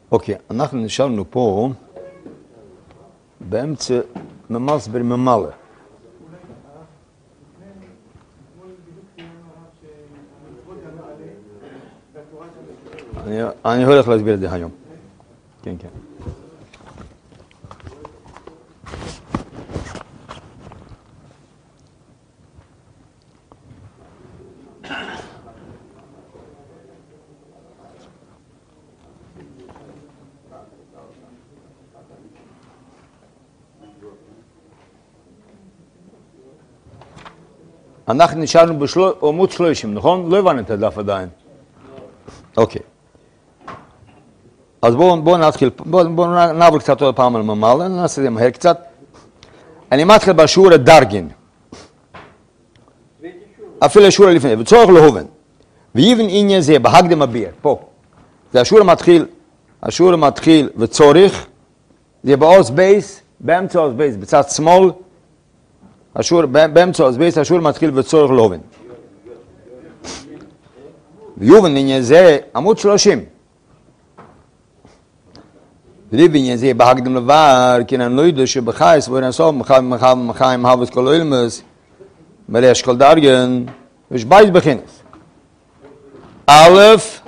אוקיי, אנחנו נשארנו פה באמצע ממסבר ממלא. אני הולך להסביר את זה היום. כן, כן. אנחנו נשארנו בעמוד 30, נכון? לא הבנו את הדף עדיין. אוקיי. אז בואו נתחיל, בואו נעבור קצת עוד פעם על ממלא, נעשה את זה מהר קצת. אני מתחיל בשיעור הדרגין. אפילו השיעור לפני, וצורך להובן. ויבן עניין זה בהקדם הביר, פה. זה השיעור מתחיל וצורך, זה בעוז בייס, באמצע עוז בייס, בצד שמאל, באמצע עוז בייס, השיעור מתחיל וצורך להובן. ויובן עניין זה עמוד 30. ובעניין זה בהקדם לבר, כי אני לא יודע שבחייס, ואינסוף, מחיים הבס כל אילמס, מלא אשכול דרגן, ויש בייס בכינס. א',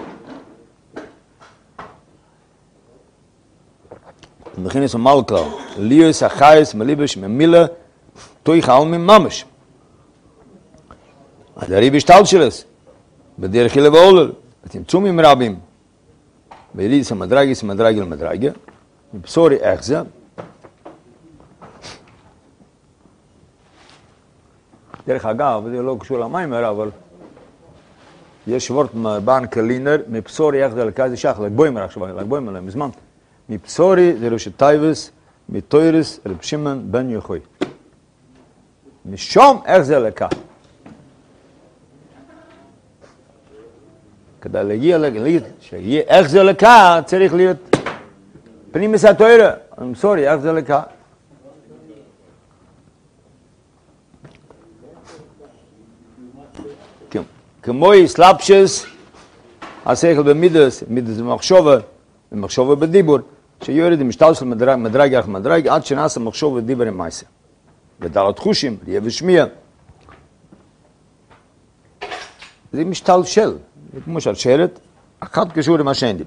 בכינס ומלכלל, ליוס החייס מליבש ממילה, תוי חל מממש. הדרי בשתל שלס, בדרך אלה ואולר, בצמצומים רבים, ביליס המדרגס מדרגל מדרגה, מבשורי איך זה, דרך אגב, זה לא קשור למים, אבל יש וורט מבן קלינר, מבשורי איך זה לקזי שח, לגבוימר עכשיו, לגבוימר להם מזמן. מבשורי זה ראשי טייבס, מתוירס, רב שמעון בן יוחאי. משום איך זה לקה. כדי להגיד שיהיה איך זה לקה, צריך להיות פנימיס התוירה. מבשורי איך זה לקה. כמו סלאפשס, השכל במידס, מידס במחשבה בדיבור, שיורד עם משתל של מדרג אחר מדרג, עד שנעשה מחשבה ודיבור עם מייסה. ודלת חושים, ריה ושמיע. זה משתל של, זה כמו שרשרת, אחת קשור עם השני.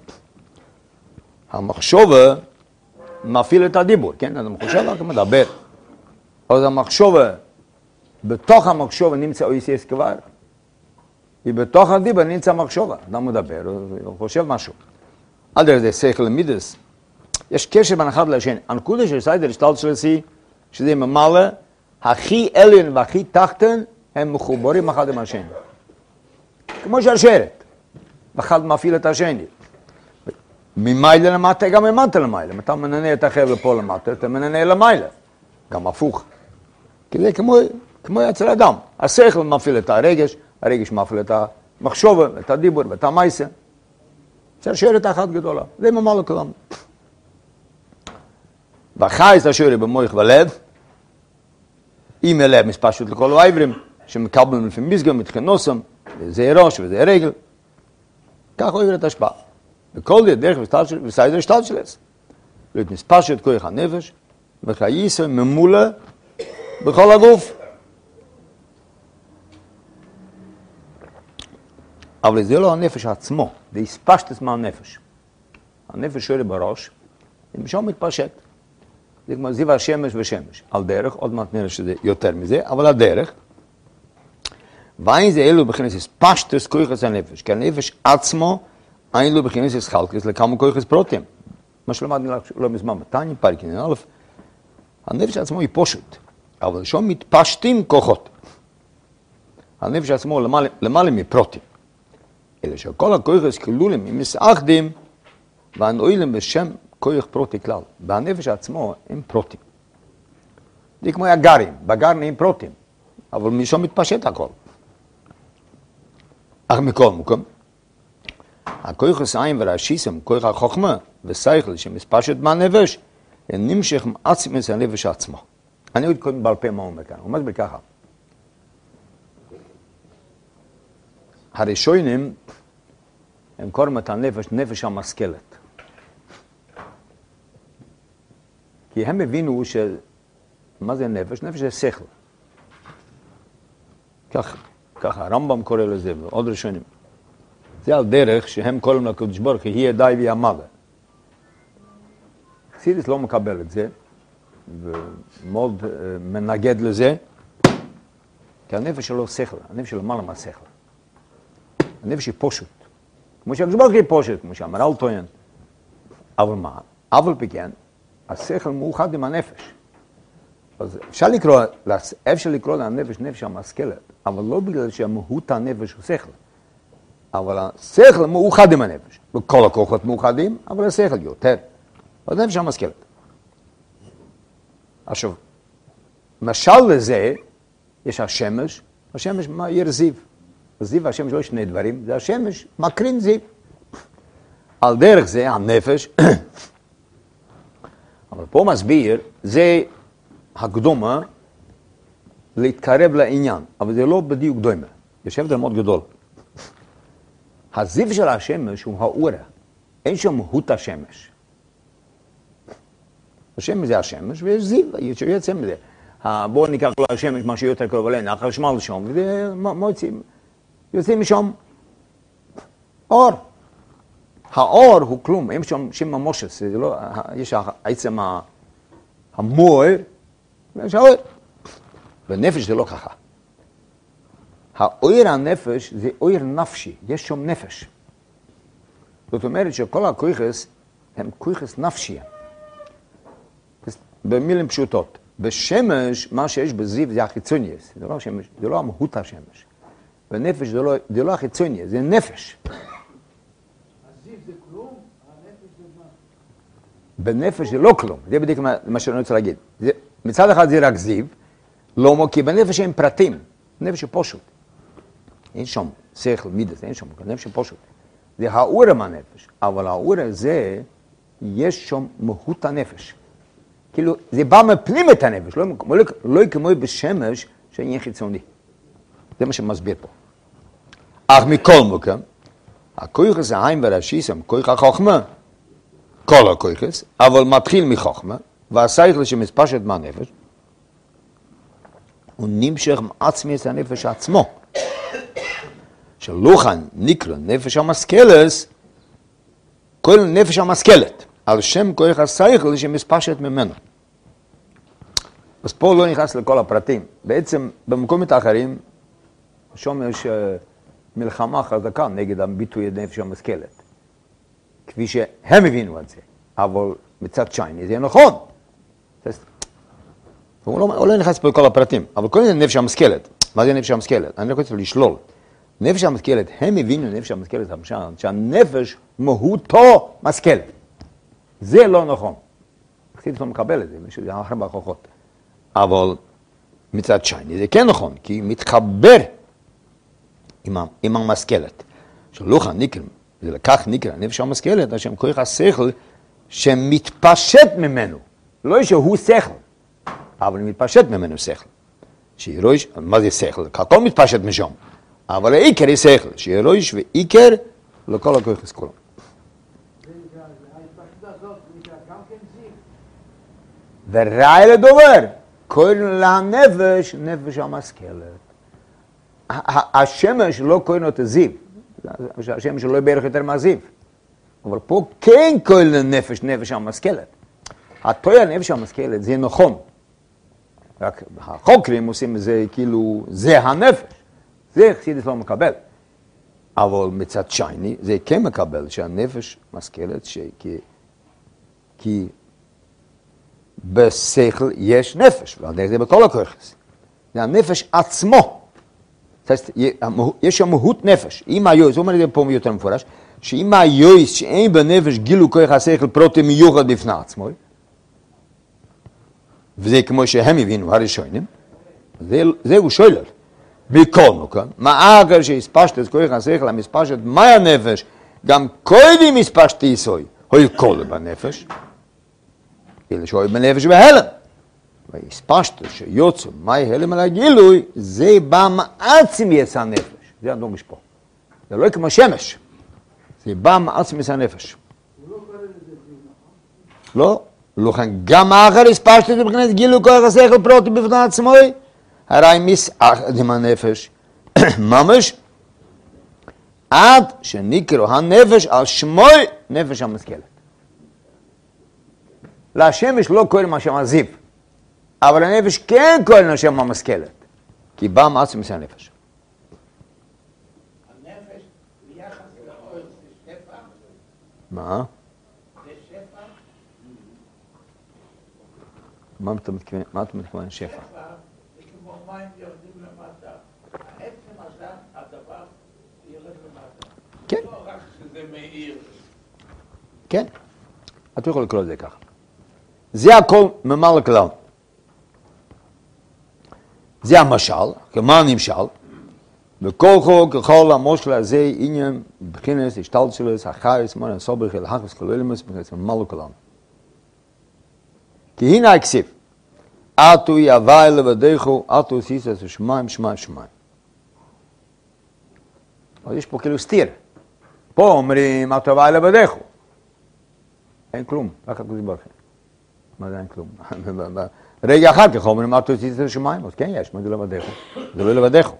המחשבה מפעיל את הדיבור, כן? אז המחשבה רק מדבר. אז המחשבה, בתוך המחשבה נמצא אויסיס כבר, ובתוך הדיבור נמצא מחשבה, אדם מדבר, הוא חושב משהו. עד זה שכל מידס. יש קשר בין אחד לשני. הנקודה של סיידר השתלט שלסי, שזה ממלא, הכי עליון והכי תחתן, הם מחוברים אחד עם השני. כמו שרשרת. אחד מפעיל את השני. ממיילה למטה, גם ממטה למיילה. אם אתה מננה את החבל פה למטה, אתה מננה למיילה. גם הפוך. כי זה כמו אצל אדם. השכל מפעיל את הרגש, הרגש מפעיל את המחשבה, את הדיבור ואת המייסה. שרשרת אחת גדולה. זה ממלא כולם. והחייס השאורי במוח ולב, אם הלב מספשת לכל העברים, שמקבלים לפי מסגם, מתכנוסם, וזה ראש וזה רגל, כך עובר את השפעה. וכל זה דרך וסיידר השתלט שלס. להיות מספשת כוח הנפש, וחייסה ממולה בכל הגוף. אבל זה לא הנפש עצמו, זה הספשת מהנפש. הנפש שוארי בראש, זה משום מתפשט. זה כמו זיו השמש ושמש. על דרך, עוד מעט נראה שזה יותר מזה, אבל על דרך. ואין זה אלו בכנס הספשטס כויחס הנפש, כי הנפש עצמו אין לו בכנס הסחלקס לכמה כויחס פרוטים. מה שלמדנו לא מזמן, בתניא פרק א', הנפש עצמו היא פושט, אבל שם מתפשטים כוחות. הנפש עצמו למעלה מפרוטים. אלא שכל הכויחס כלולים הם מסאחדים והנועילים בשם כוח פרוטי כלל. והנפש עצמו הם פרוטים. זה כמו הגרים, בגר נהיים פרוטים, אבל משם מתפשט הכל. אך מכל מקום, הכוח העין והשיסם, כוח החוכמה ושכל שמספשט מהנפש, הם נמשך מעצמס הנפש עצמו. אני עוד קודם בעל פה מה הוא אומר כאן, הוא מסביר ככה. הראשונים הם קוראים את הנפש, נפש המשכלת. כי הם הבינו מה זה נפש? נפש זה שכל. ככה הרמב"ם קורא לזה, ועוד ראשונים. זה על דרך שהם קוראים לקדוש ברוך הוא, יהיה די ויעמד. חסידות לא מקבל את זה, ומאוד מנגד לזה, כי הנפש שלו שכל, הנפש שלו מעלה מהשכל. הנפש היא פשוט. כמו שהקדוש ברוך הוא פשוט, כמו שהמהר"ל טוען. אבל מה? אבל בכן, השכל מאוחד עם הנפש. אז אפשר לקרוא לנפש נפש המשכלת, אבל לא בגלל שהמהות הנפש הוא שכל. אבל השכל מאוחד עם הנפש. וכל הכוחות מאוחדים, אבל השכל יותר. אז נפש המשכלת. עכשיו, משל לזה, יש השמש, השמש מאיר זיו. הזיו והשמש לא שני דברים, זה השמש מקרין זיו. על דרך זה, הנפש, אבל פה מסביר, זה הקדומה להתקרב לעניין, אבל זה לא בדיוק דומה. יש הבדל מאוד גדול. הזיו של השמש הוא האורה, אין שם מהות השמש. השמש זה השמש ויש זיו, יוצא מזה. בואו ניקח לו השמש משהו יותר קרוב אלינו, החשמל שם, יוצאים משם אור. האור הוא כלום, אין שם המושס, יש עצם המואר, ויש האור. בנפש זה לא ככה. האור הנפש זה אור נפשי, יש שם נפש. זאת אומרת שכל הכויכס הם כויכס נפשיים. במילים פשוטות. בשמש, מה שיש בזיו זה החיצוניוס, זה לא השמש, זה לא המהות השמש. בנפש זה לא החיצוניוס, זה נפש. הזיו זה כלום, הנפש זה מה? בנפש זה לא כלום, זה בדיוק מה שאני רוצה להגיד. מצד אחד זה רק זיו, לא, כי בנפש אין פרטים, נפש הוא פשוט. אין שם שכל, מידס, אין שם, נפש הוא פשוט. זה האורה מהנפש, אבל האורה הזה, יש שם מהות הנפש. כאילו, זה בא מפנים את הנפש, לא כמו בשמש שאין חיצוני. זה מה שמסביר פה. אך מכל מקום, הכויכס העין והרשיסם, כויך החוכמה, כל הכויכס, אבל מתחיל מחוכמה, והשכל שמספשת מהנפש, הוא נמשך מעצמי את הנפש עצמו. שלוחן נקרא נפש המשכלת, כל נפש המשכלת. על שם כוח השכל שמספשת ממנו. אז פה לא נכנס לכל הפרטים. בעצם במקומות האחרים, שם יש מלחמה חזקה נגד הביטוי נפש המשכלת. כפי שהם הבינו את זה. אבל מצד שני זה נכון. הוא לא נכנס פה לכל הפרטים. אבל כל זה נפש המשכלת. מה זה נפש המשכלת? אני לא רוצה לשלול. נפש המשכלת, הם הבינו נפש המשכלת, שהנפש מהותו משכלת. זה לא נכון. חסידות לא מקבל את זה, זה אחר בהוכחות. אבל מצד שני זה כן נכון, כי מתחבר עם המשכלת. שלוחן נקרא, זה לקח נקרא, נפש המשכלת, השם כוח השכל שמתפשט ממנו. לא שהוא שכל, אבל מתפשט ממנו שכל. שירוש, מה זה שכל? הכל מתפשט משם. אבל העיקר היא שכל, שירוש ועיקר לכל הכוח כולם. וראי לדובר, קוראים לנפש, נפש המשכלת. השמש לא קוראים את הזיו, השמש לא בערך יותר מהזיו. אבל פה כן קוראים לנפש, נפש המשכלת. התואר נפש המשכלת זה נכון. רק החוקרים עושים זה כאילו, זה הנפש. זה חסידות לא מקבל. אבל מצד שני, זה כן מקבל שהנפש משכלת, כי בשכל יש נפש, וזה בכל הכוחס. זה הנפש עצמו. יש שם מהות נפש. אם היועץ, הוא אומר את זה פה יותר מפורש, שאם היועץ שאין בנפש גילו כוח השכל פרוטי מיוחד בפני עצמו, וזה כמו שהם הבינו הראשונים, זהו שולל. בכל מקום, מה אגר שהספשת את כוח השכל, המספשת מה הנפש, גם קודם הספשתי יסוי, הוי כל בנפש, אלא שהוי בנפש בהלם. והספשת שיוצא מהי הלם על הגילוי, זה בא מעצם יצא הנפש. זה הדוגש פה. זה לא כמו שמש. זה בא מעצם יצא הנפש. הוא לא קורא לזה זיו, נכון? לא, לכן גם אחר הספשטות מבחינת גילוי כוח השכל פרוטי בפני עצמוי, הרי מסעד עם הנפש, ממש, עד שנקראו הנפש על שמוי נפש המשכלת. להשם יש לא קוראים השם הזיו, אבל הנפש כן קוראים השם המשכלת, כי בא מעצם מסע הנפש. הנפש ביחס לאור זה שפע? מה? זה שפע? מה אתה מתכוון שפע? שפע זה כמו מים יורדים למטה. העצם הזה, הדבר, יורד למטה. כן. לא רק שזה מאיר. כן. אתה יכול לקרוא את זה ככה. זה הכל ממלא כלל. זה המשל, כמה נמשל, וכל חוק, ככל המושל הזה, עניין, בחינס, השתלשלוס, החייס, מונה, סובך, אלחקס, כלולמוס, בחינס, ממלא כלל. כי הנה הכסיב, עטו יהווי לבדךו, עטו סיסס ושמיים, שמיים, שמיים. אז יש פה כאילו סתיר. פה אומרים, עטו יהווי לבדךו. אין כלום, רק הקדוש ברוך הוא. מה זה אין כלום? רגע אחר כך אומרים, עטו סיסס ושמיים, אז כן יש, מה זה לבדךו? זה לא לבדךו.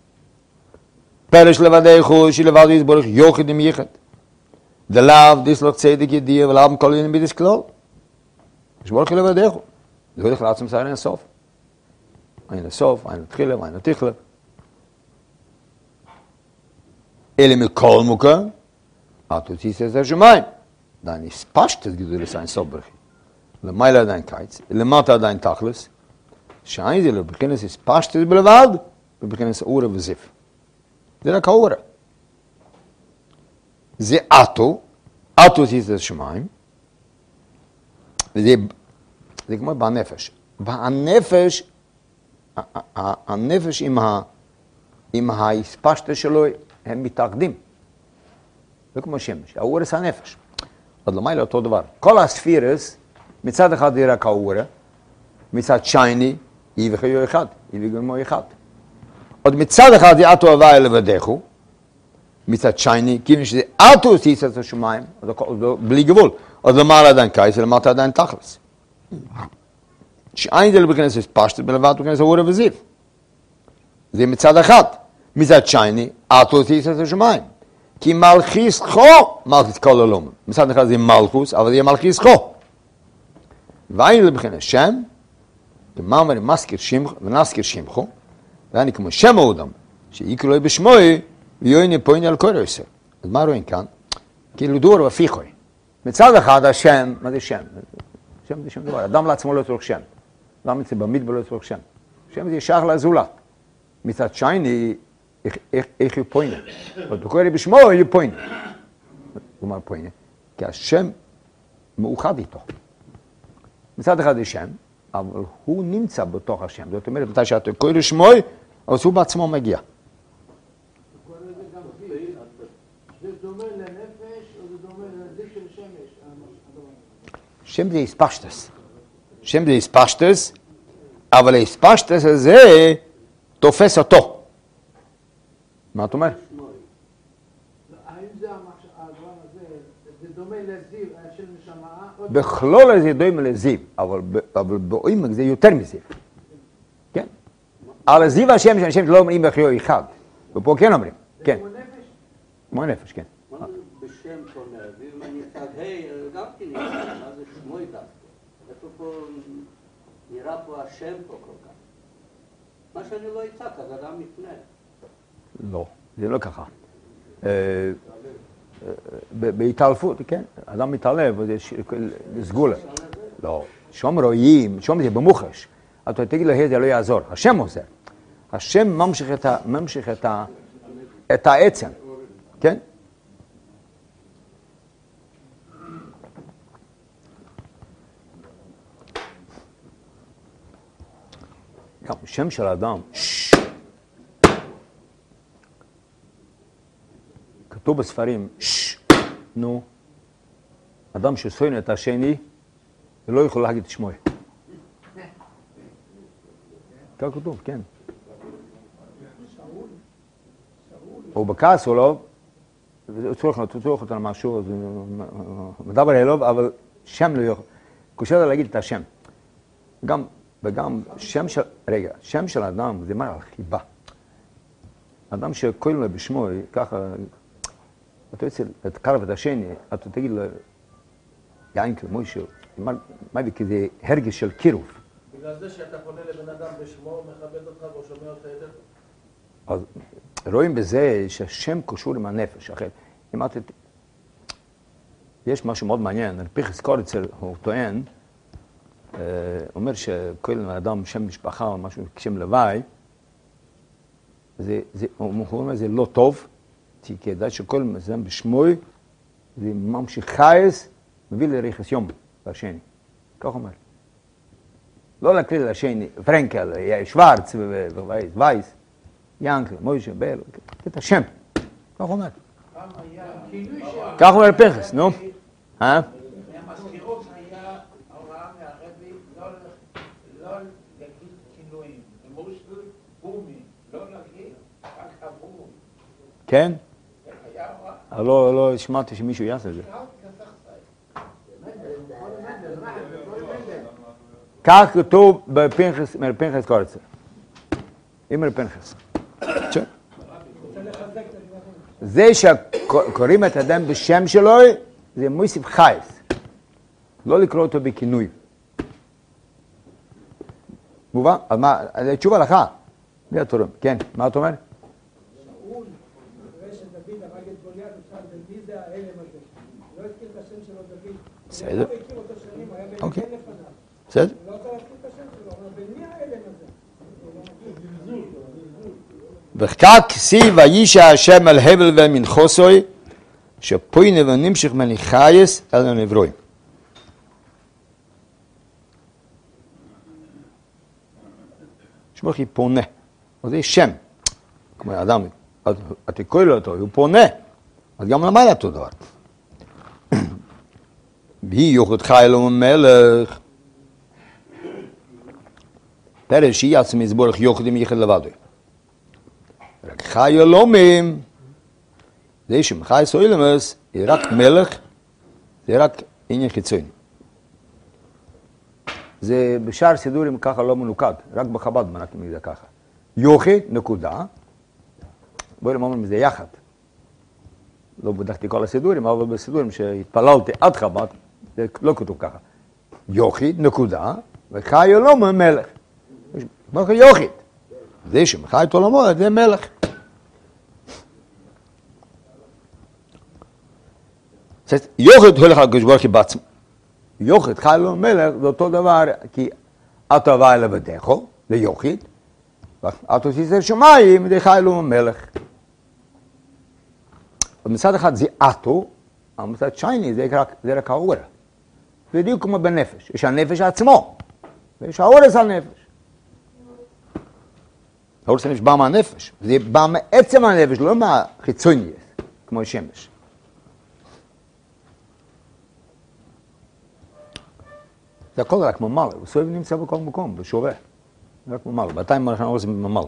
פרש לבדךו, שלבד יסבורך יוחד עם יחד. דלאו דיסלוך צדק ידיע, ולאו כל עניין בידיס כלל. יסבורך לבדךו. זה הולך לעצם סער אין הסוף. אין הסוף, אין התחילה, אין התכלה. אלה מכל מוקה, עטו סיסס השמיים. עדיין הספשת את גדול לסעין סוף ברכי. למעלה עדיין קיץ, למטה עדיין תכלס, שאין זה לא בכנס הספשת את בלבד, ובכנס אורה וזיף. זה רק האורה. זה עטו סיסס השמיים, וזה כמו בנפש. בנפש, הנפש עם ההספשת שלו, הם מתאחדים. זה כמו שמש, האורס הנפש. עוד למעלה אותו דבר. כל הספירס, מצד אחד זה רק האורה, מצד שייני, היא וחיו אחד, היא וגרמו אחד. עוד מצד אחד זה עטו הווי לבדךו, מצד שייני, כיוון שזה עטו סיסס השמיים, בלי גבול. עוד למעלה עדיין קייס, למטה עדיין תכלס. שאין זה לא בכנס הספשת בלבד, בכנס האורה וזיו. זה מצד אחד. מצד שייני, עטו סיסס השמיים. כי מלכיס חו, מלכיס כל עולם. מצד אחד זה מלכוס, אבל זה מלכיס חו. ואין זה בכנס שם, כמאמר ונזכיר שמחו, ואני כמו שם האודם, שיקראו לו בשמוי, ויועיני פויני על כל עשר. אז מה רואים כאן? כאילו דור ופיחוי. מצד אחד השם, מה זה שם? שם זה שם דבר, אדם לעצמו לא צריך שם. אדם אצל במדבר לא צריך שם. שם זה שייך לזולת. מצד שייני, איך הוא פוינה? אבל בקורא בשמו הוא פוינה. כלומר פוינה, כי השם מאוחד איתו. מצד אחד זה שם, אבל הוא נמצא בתוך השם. זאת אומרת, מתי שאתה קורא לשמוי, אז הוא בעצמו מגיע. זה דומה לנפש או זה דומה לזיו של שמש? שם זה הספשטס. שם זה הספשטס, אבל הספשטס הזה תופס אותו. מה אתה אומר? האם זה הדבר הזה, זה דומה לזיו של נשמה? בכלול זה דומה לזיו, אבל בעומק זה יותר מזיו. כן? על הזיו השם לא אומרים בחיו אחד. ופה כן אומרים. כן. כמו נפש? כמו נפש, כן. מה זה בשם תומר? ואם אני אצעד גם כן נראה, מה זה שמוי דווקא? איפה פה נראה פה השם פה כל כך? מה שאני לא אצעק, אז אדם יפנה. לא, זה לא ככה. בהתעלפות, כן, אדם מתעלב, זה סגולה. לא, שום רואים, שום זה במוחש. אתה תגיד לו, זה לא יעזור. השם עוזר. השם ממשיך את העצם, כן? גם שם של אדם, כתוב בספרים, נו, אדם ששונא את השני, לא יכול להגיד את שמו. כך כתוב, כן. הוא בכעס או לא, הוא צורך אותנו משהו, מדבר אליו, אבל שם לא יכול. קשה להגיד את השם. וגם שם של אדם זה מה על חיבה. אדם שקוראים לו בשמו, ככה, אתה יוצא לתקרב את השני, אתה תגיד לו, יענקל, מוישה, מה זה כזה הרגש של קירוב. בגלל זה שאתה פונה לבן אדם בשמו, הוא מכבד אותך והוא שומע אותך יותר טוב. אז רואים בזה שהשם קשור עם הנפש. אחרת, אם אתה... יש משהו מאוד מעניין, פנחס קורצר, הוא טוען, אומר שכל אדם שם משפחה או משהו כשם לוואי, הוא אומר זה לא טוב, כי כדאי שכל מזם בשמוי, זה ממשיך חייס, מביא לריחס יום לשני. כך אומר. לא להקריא לשני, פרנקל, שוורץ ווייס, ינקל, מוישה, בל, את השם. כך אומר. כך אומר פנחס, נו. מהמזכירות היה הוראה מהרבי לא להגיד כינויים. מושל, בומי, לא להגיד, רק עבור. כן? היה הוראה. לא שמעתי שמישהו יעשה את זה. כך כתוב בפנחס קורצר. אמר פנחס. זה שקוראים את האדם בשם שלו, זה מוסיף חייס. לא לקרוא אותו בכינוי. מובן? אז מה, זה תשובה לך. זה התורם. כן, מה אתה אומר? שאול, אחרי שדוד הרג את גוליית, אפשר מי זה האלם הזה. לא הזכיר את השם שלו דוד. בסדר. הוא לא הכיר אותו שנים, הוא היה בן אוקיי. כן לפניו. בסדר? הוא לא רוצה להזכיר את השם שלו, הוא אומר, בין מי האלם הזה? וכך כסיב וישע השם על הבל ומנחוסוי, שפוינה ונמשך מניחייס אל הנברואים. שברכי פונה, אז זה שם, כמו האדם, אתה קורא לו אותו, הוא פונה, אז גם למעלה אותו דבר. והיא יוחד חי לו מלך, פרש שהיא עצמי זבורך יוחדים יחד לבדו. רק חי אלומים, זה שמחי סוילמס, היא רק מלך, זה רק עניין חיצוני. זה בשאר סידורים ככה לא מנוקד, רק בחב"ד מנקדים את זה ככה. יוחד, נקודה, בואי אומרים זה יחד. לא בדקתי כל הסידורים, אבל בסידורים שהתפללתי עד חב"ד, זה לא כתוב ככה. יוחד, נקודה, וחי אלומים מלך. ברוך יוחד. זה שמחי את עולמו, זה מלך. יוחד הולך על הקדוש ברוך הוא בעצמו. יוחד חי לו מלך, זה אותו דבר, כי אתה בא אל עבדיך, ליוחד, ואתה תיסר שמיים, זה חי לו מלך. ומצד אחד זה אתו, אבל מצד שני זה רק האורה. בדיוק כמו בנפש, יש הנפש עצמו, ויש האורס על נפש. האורס הנפש בא מהנפש, זה בא מעצם הנפש, לא מהחיצוני, כמו שמש. זה הכל רק ממלא, וסובב נמצא בכל מקום, בשווה. רק ממלא, בינתיים אנחנו עושים ממלא.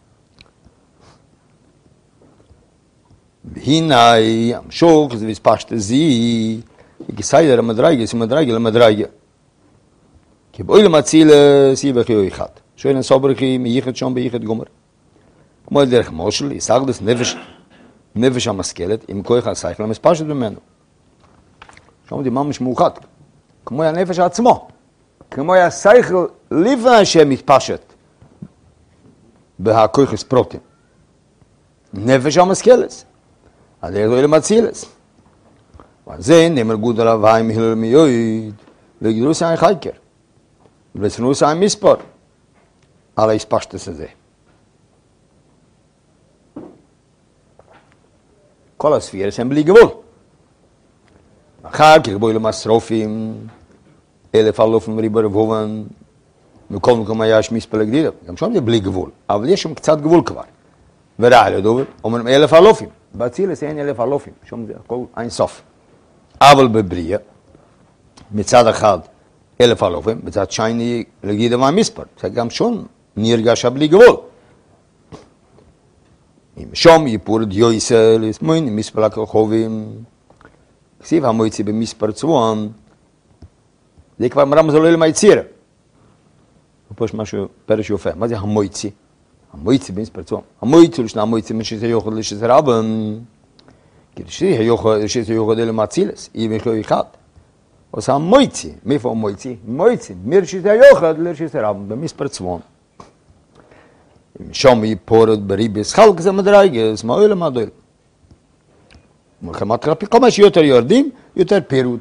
והנה, המשוך, זה מספשת זי, כסיידר המדרגה, זה מדרגה למדרגה. כי בואי למציל סי בחיו אחד. שואל נסו ברכי מייחד שם בייחד גומר. כמו דרך מושל, יסגדס נפש המשכלת, עם כוח השכל המספשת ממנו. שם זה ממש מאוחד. כמו הנפש עצמו. כמו השכל לפני שמתפשט בהכוח הספרוטים. נפש המשכלת. אז איך לא למצילס. וזה נאמר גוד על הוואי מהילל מיועד, לגדרוס העין חייקר, ולצנוס העין מספר, על ההספשטס הזה. כל הספירס הם בלי גבול. אחר כך בואי למסרופים, 1000 אלופים ריבר ובובן, מכל מקום היה יש מספר לגדידה, גם שם זה בלי גבול, אבל יש שם קצת גבול כבר. ורע לדובר, אומרים 1000 אלופים. באצילס אין 1000 אלופים, שם זה הכל אין סוף. אבל בבריאה, מצד אחד 1000 אלופים, מצד שני לגידה מהמספר, זה גם שון נרגשה בלי גבול. אם שום יפור דיוסל, יסמוין מספר הכוכבים, כסיב המועצי במספר צבוען, זה כבר רמז לא אלמה יצירה. ופה יש משהו, פרש יופה. מה זה המויצי? המויצי במספר צום. המויצי לשנה המויצי משזה יוחד לשזה רבן. כי שזה יוחד אלו מאצילס. אם יש לו אחד. אז המויצי. מאיפה המויצי? מויצי. מרשזה יוחד לשזה רבן. במספר צום. שם יפורד בריביס חלק זה מדרגס. מה אוהל מה דויל? מלחמת כלפי כל מה שיותר יורדים, יותר פירוט.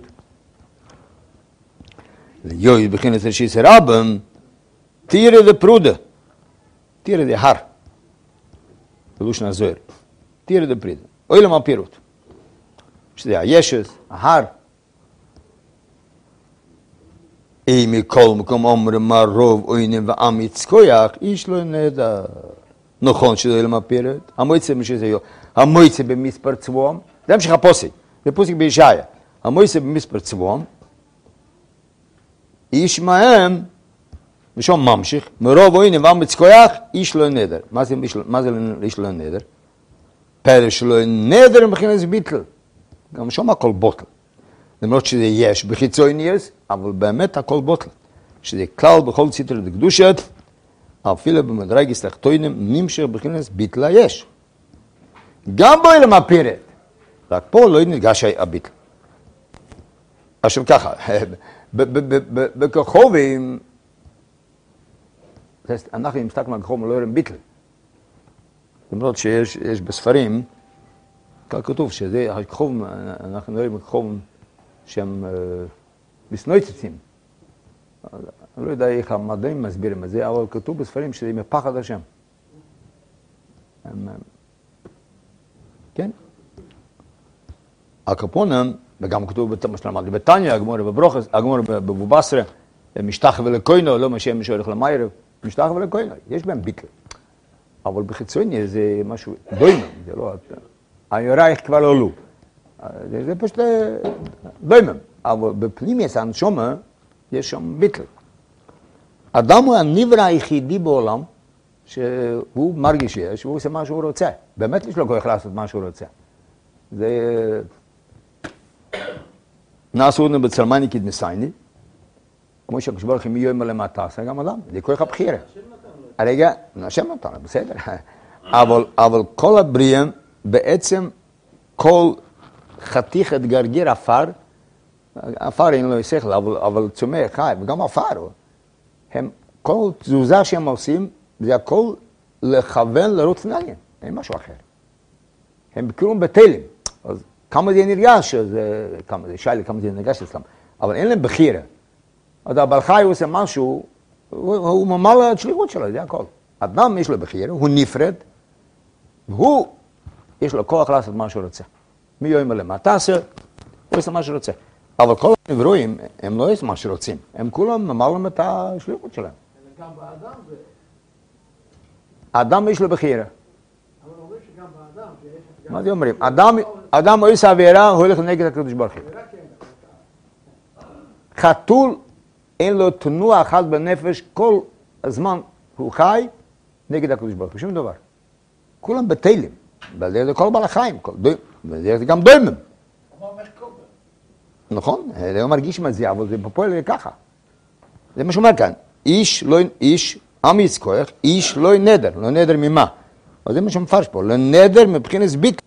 ליואי בכנס רשיס רבן, תירה דה פרודה, תירה דה הר, בלושן הזוהר, תירה דה פרידה, אוי למה פירוט. שזה הישס, ההר. מכל מקום אומרים מה רוב אוינים ואמיץ כויח, איש לא נדע. נכון שזה אוי למה פירוט, המועצה משזה יו, המועצה במספר צבום, זה המשך הפוסק, זה פוסק בישעיה, המועצה במספר צבום, איש מהם, ושום ממשיך, מרוב אוינים ואמיץ כויח, איש לא נדר. מה זה איש לא נדר? פרש לא נדר מבחינת ביטל. גם שום הכל בוטל. למרות שזה יש בחיצוניוס, אבל באמת הכל בוטל. שזה כלל בכל ציטר דקדושת, אפילו במדרגס תחתונים נמשך מבחינת ביטל יש. גם בו אלמה פירט. רק פה לא נרגש הביטל. עכשיו ככה, בכחובים, אנחנו אם מסתכלים על כחובים לא רואים ביטל. למרות שיש בספרים, כך כתוב שזה הכחובים, אנחנו רואים כחובים שהם מסנויצצים. אני לא יודע איך המדעים מסבירים את זה, אבל כתוב בספרים שזה מפחד השם. כן? הקפונם, וגם כתוב בתניא, הגמור בברוכס, הגמור בבובסרה, משתחווה לקוינו, לא משם משהולך למיירב, משתחווה לקוינו, יש בהם ביטל. אבל בחיצוני זה משהו דוימם, זה לא... היורייך כבר לא עלו. זה פשוט דוימם. אבל בפנימיוס הנשומה, יש שם ביטל. אדם הוא הנברא היחידי בעולם, שהוא מרגיש שיש, והוא עושה מה שהוא רוצה. באמת יש לו כוח לעשות מה שהוא רוצה. זה... נעשו אותנו בצלמני כדנסייני, כמו שהקדוש ברוך הוא מיום למטה, זה גם אדם, זה כוח הבחירה. הרגע, השם נתן, בסדר. אבל כל הבריאים, בעצם כל חתיכת גרגיר עפר, עפר אין לו שכל, אבל צומח חי, וגם עפר, הם, כל תזוזה שהם עושים, זה הכל לכוון לרוץ נעניין, אין משהו אחר. הם כאילו בטלים, אז כמה זה נרגש, כמה זה שיילי, כמה זה נרגש אצלם, אבל אין להם בחירה. אז הבעל חי עושה משהו, הוא ממלא את שליחות שלו, זה הכל. אדם יש לו בחירה, הוא נפרד, והוא, יש לו כוח לעשות מה שהוא רוצה. מי יאמר למטה עשה, הוא עושה מה שהוא רוצה. אבל כל הנברואים, הם לא עושים מה שרוצים, הם כולם ממלאים את השליחות שלהם. גם באדם זה... האדם יש לו בחירה. אבל אומרים שגם באדם שיש... מה זה אומרים? אדם עושה עבירה, הוא הולך נגד הקדוש ברוך הוא. חתול, אין לו תנועה אחת בנפש, כל הזמן הוא חי נגד הקדוש ברוך הוא, שום דבר. כולם בטלים, זה כל בעל החיים, זה גם דוימם. נכון, לא מרגישים את זה, אבל זה בפועל ככה. זה מה שאומר כאן, איש, עם יצכוח, איש לא נדר, לא נדר ממה. אז זה מה שמפרש פה, לא נדר מבחינת ביטל.